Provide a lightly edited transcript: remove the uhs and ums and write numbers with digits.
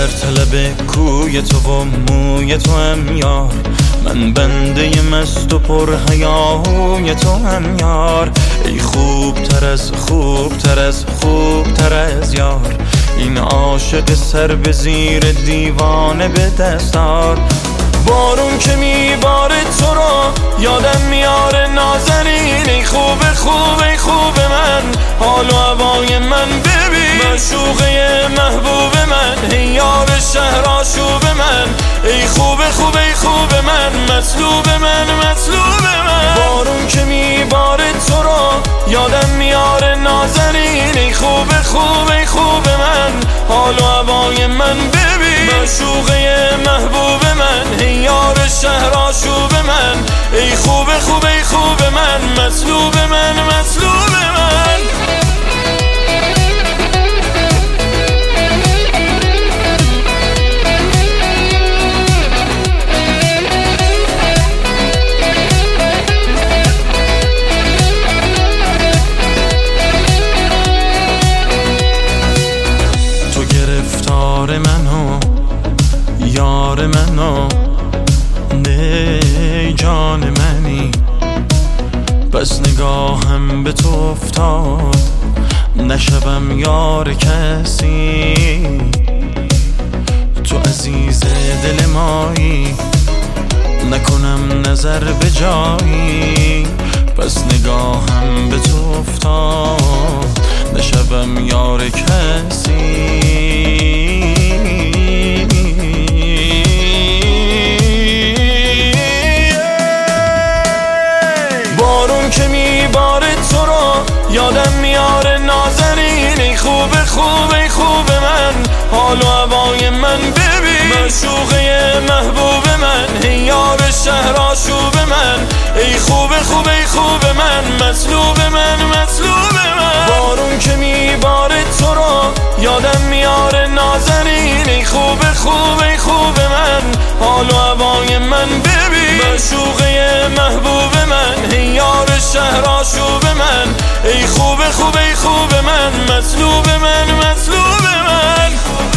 در طلب کوی تو و موی تو هم یار، من بنده مست و پر حیاهوی تو هم یار. ای خوب تر از خوب تر از خوب تر از یار، این عاشق سر به زیر دیوانه به دستار. بارون که میباره تو رو یادم میاره نازنین، ای خوب خوب ای خوب من، حال و هوای من ببین، معشوقه محبوب من، ای یار شهر آشوب من، ای خوب خوب ای خوب من، مطلوب من مطلوب من. بارون که میباره تو رو یادم میاره نازنین، ای خوب خوب ای خوب من، حال و هوای من ببین، معشوقه محبوب من، ای یار شهر آشوب من، ای خوب خوب ای خوب من، مطلوب من مطلوب من. تو گرفتار منو یار منو، ای جان منی، بس نگاهم به تو افتاد نشوم یار کسی. تو عزیز دل مایی، نکنم نظر به جایی، بس نگاهم به تو افتاد نشوم یار کسی. بارون که میباره تو رو یادم میاره نازنین، ای خوب خوب ای خوب من، حال و هوای من ببین، معشوقه محبوب من، ای یار شهر آشوب من، ای خوب خوب ای خوب من، مطلوب من مطلوب من. بارون که میباره تو رو یادم میاره نازنین، ای خوب خوب ای خوب من، حال و هوای من ببین، معشوقه محبوب من، ای یار شهر آشوب من، ای خوب خوب ای خوب من، مطلوب من مطلوب من.